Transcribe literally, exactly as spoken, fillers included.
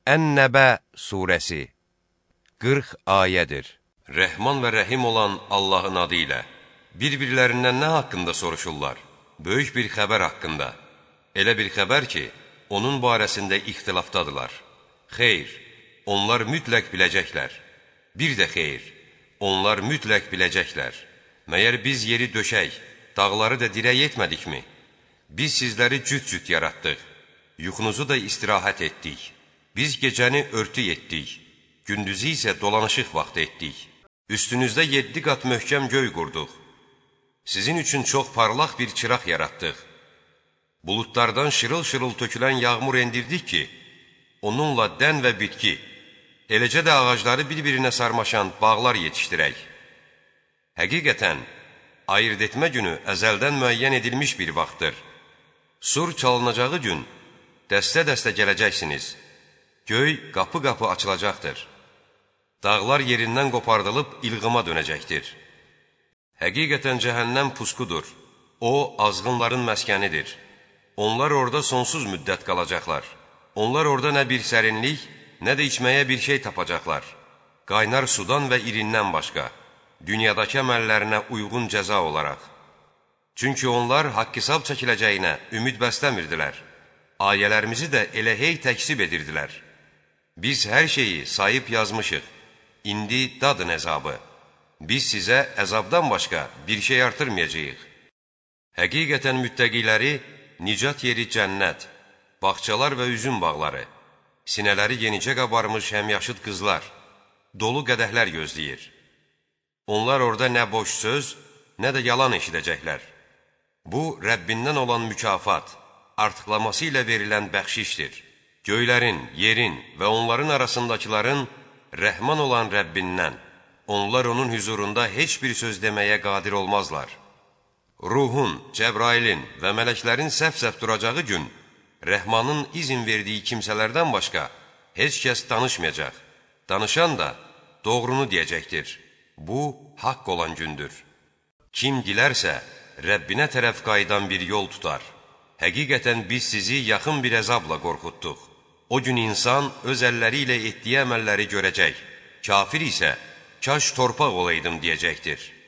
Ən-Nəbə surəsi qırx ayədir. Rəhman və rəhim olan Allahın adı ilə bir-birlərindən nə haqqında soruşurlar? Böyük bir xəbər haqqında. Elə bir xəbər ki, onun barəsində ixtilafdadılar. Xeyr, onlar mütləq biləcəklər. Bir də xeyr, onlar mütləq biləcəklər. Məyər biz yeri döşək, dağları da dirək etmədikmi? Biz sizləri cüt-cüt yaratdıq, yuxunuzu da istirahət etdik. Biz gecəni örtü etdik, gündüzü isə dolanışıq vaxtı etdik. Üstünüzdə yeddi qat möhkəm göy qurduq. Sizin üçün çox parlaq bir çıraq yaratdıq. Buludlardan şırıl-şırıl tökülən yağmur endirdik ki, onunla dən və bitki, eləcə də ağacları bir-birinə sarmaşan bağlar yetişdirək. Həqiqətən, ayırt etmə günü əzəldən müəyyən edilmiş bir vaxtdır. Sur çalınacağı gün dəstə-dəstə gələcəksiniz. Göy qapı-qapı açılacaqdır. Dağlar yerindən qopardılıb ilğıma dönəcəkdir. Həqiqətən cəhənnəm pusqudur. O, azğınların məskənidir. Onlar orada sonsuz müddət qalacaqlar. Onlar orada nə bir sərinlik, nə də içməyə bir şey tapacaqlar. Qaynar sudan və irindən başqa, dünyadakı əməllərinə uyğun cəza olaraq. Çünki onlar haqq-hesab çəkiləcəyinə ümid bəsləmirdilər. Ayələrimizi də elə hey təksib edirdilər. Biz hər şeyi sayıb yazmışıq. İndi dadın əzabı. Biz sizə əzabdan başqa bir şey artırmayacağıq. Həqiqətən müttəqiləri nicat yeri cənnət, bağçalar və üzüm bağları, sinələri yenicə qabarmış həmyaşıd qızlar, dolu qədəhlər gözləyir. Onlar orada nə boş söz, nə də yalan eşidəcəklər. Bu, Rəbbindən olan mükafat, artıqlaması ilə verilən bəxşişdir. Göylərin, yerin və onların arasındakıların rəhman olan Rəbbindən, onlar onun hüzurunda heç bir söz deməyə qadir olmazlar. Ruhun, Cəbrailin və mələklərin səf-səf duracağı gün, Rəhmanın izin verdiyi kimsələrdən başqa heç kəs danışmayacaq. Danışan da doğrunu deyəcəkdir. Bu, haqq olan gündür. Kim dilərsə, Rəbbinə tərəf qayıdan bir yol tutar. Həqiqətən biz sizi yaxın bir əzabla qorxutduq. O gün insan öz əlləri ilə etdiyi əməlləri görəcək. Kafir isə, kaş torpaq olaydım deyəcəkdir.